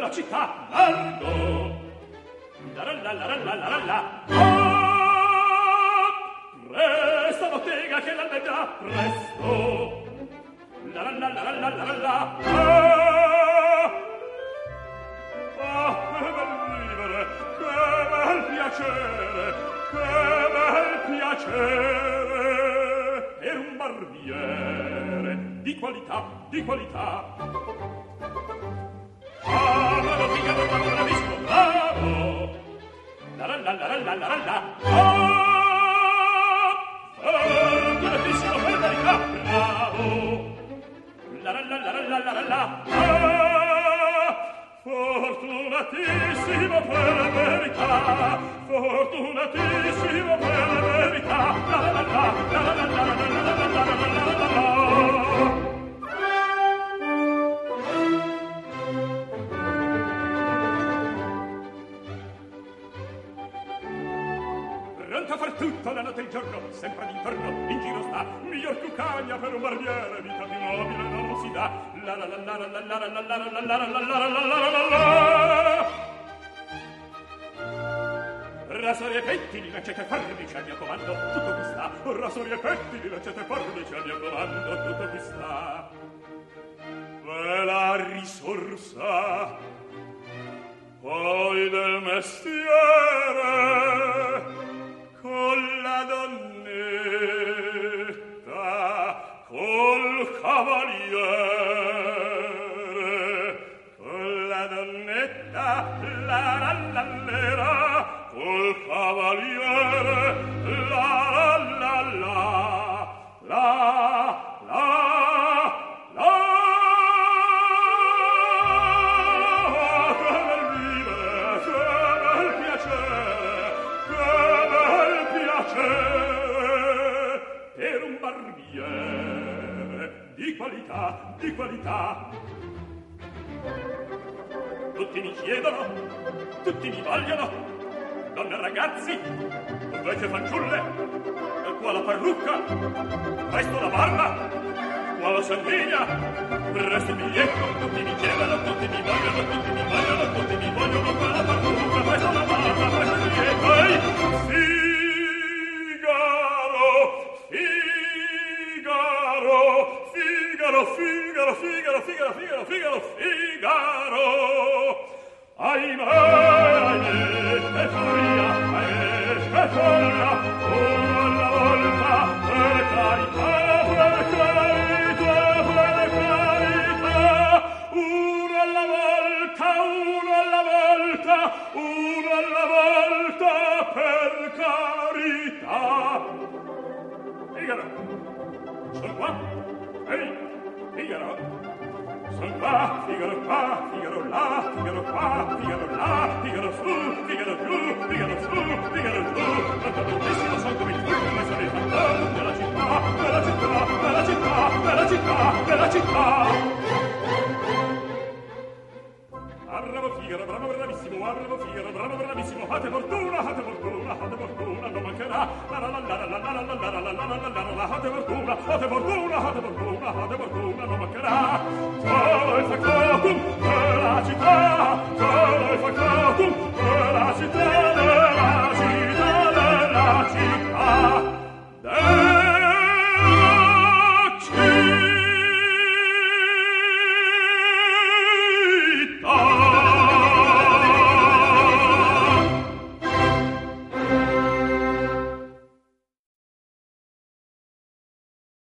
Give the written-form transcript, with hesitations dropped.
della città, largo. La la la la la la la la. Presto bottega che l'alberga, presto. La la la la la la la ah, che bel vivere, che bel piacere, che bel piacere per un barbiere di qualità, di qualità. Ah, bravo, bravo, bravo, bravissimo, bravo. La la la la la la la la fortunatissimo per verità, bravo. La la la la la la la fortunatissimo per verità, fortunatissimo per verità. La la la la la la la la la la. Pronto a far tutto la notte e il giorno, sempre d'intorno, in giro sta, miglior cucagna per un barbiere, vita più nobile non si dà. La la la la la la la la la la la la la la la la. Rasori e pettini, lancette e forbici al mio comando, tutto qui sta. Rasori e pettini, lancette e forbici al mio comando, tutto qui sta. Bella risorsa poi del mestiere con la donnetta, col cavaliere, con la donnetta, la lallera, col cavaliere, la la la la la. Che bel vivere, che bel piacere, che bel piacere per un barbiere di qualità, di qualità. Tutti mi chiedono, tutti mi vogliono, donne e ragazzi, vecchie fanciulle, qua la parrucca, presto la barba, qua la sanguigna, presto il biglietto, tutti mi chiedono, tutti mi vogliono, tutti mi vogliono, tutti mi vogliono, qua la parrucca, presto la barba, presto il biglietto. Ehi, Figaro, Figaro, Figaro, Figaro, Figaro, Figaro, Figaro. Ahimè, ahimè, che furia, ahimè, che folla, uno alla volta, per carità, per carità, per carità, uno alla volta, uno alla volta, uno alla volta, per carità. Figaro, sono qua. Ehi, Figaro, son qua, Figaro là, Figaro qua, Figaro là, Figaro su, Figaro giù, Figaro su, Figaro giù. Tanto bellissimo son come il fulmine, ma sono il fantasma della città, della città, della città, della città, della città. Bravo Figaro, bravo bravissimo, bravo Figaro, bravo bravissimo, fate fortuna, fate fortuna, fate fortuna, non mancherà. La la la la la la la la la la la la la la, fate fortuna, fate fortuna, fate fortuna, fate fortuna, non mancherà.